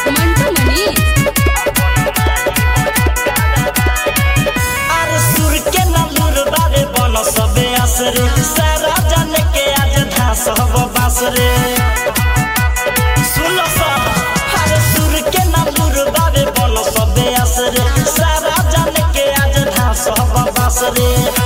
मंटू मनीष अरे सुर के नलूर बारे बन सबे आसरे सारा जान के आज धास हब बासरे सुन सब अरे सुर के नलूर बारे बन सबे आसरे सारा जान के आज धास हब बासरे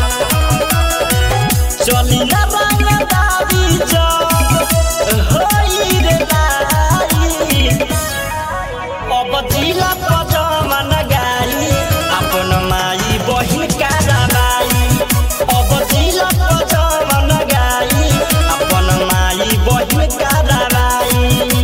चली ना रंग दादी जब होई रे लाई अब जिला पजमन गाई अपन माई बहिन कारबाई अब जिला पजमन गाई अपन माई बहिन कारबाई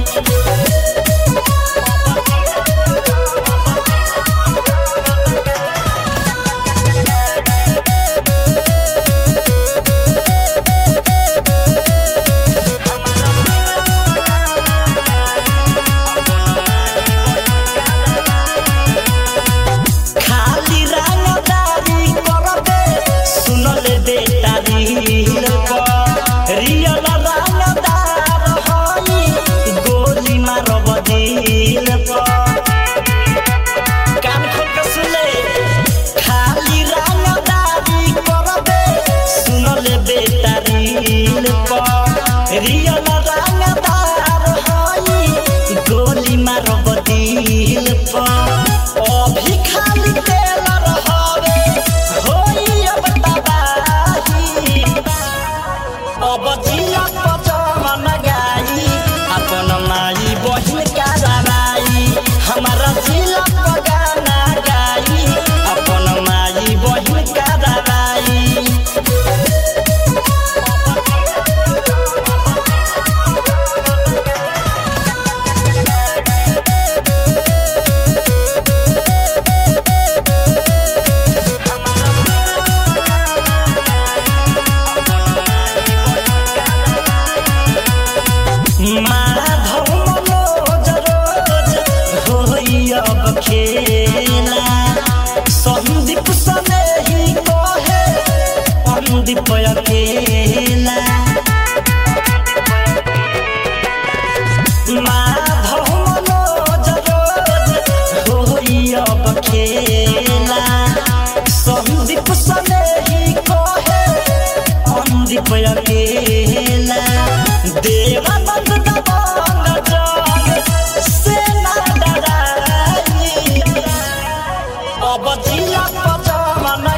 खाली रंगदारी करबे सुनले बेटा दिल पर रियल रंगदार हई गोली मारब दिल पर कान खोल के सुने खाली रंगदारी करबे सुनले बेटा दिल पर रियल रंगदार हई गोली मारब दिल पर अभी खाली तेल रहवे होई अब तबाही अब जिला पजमन गाई अपन माई बहिन कारबाई हमारा जिला पगाना गाई अपन माई बहिन कारबाई माधव मनोज रोज होई अब खेला संदीप सने ही कहे अनुदीप अकेला माधव मनोज रोज होई अब खेला संदीप सने ही कहे अनुदीप अकेला देवानंद दबंग जग सेना डराई अब जिला पजमन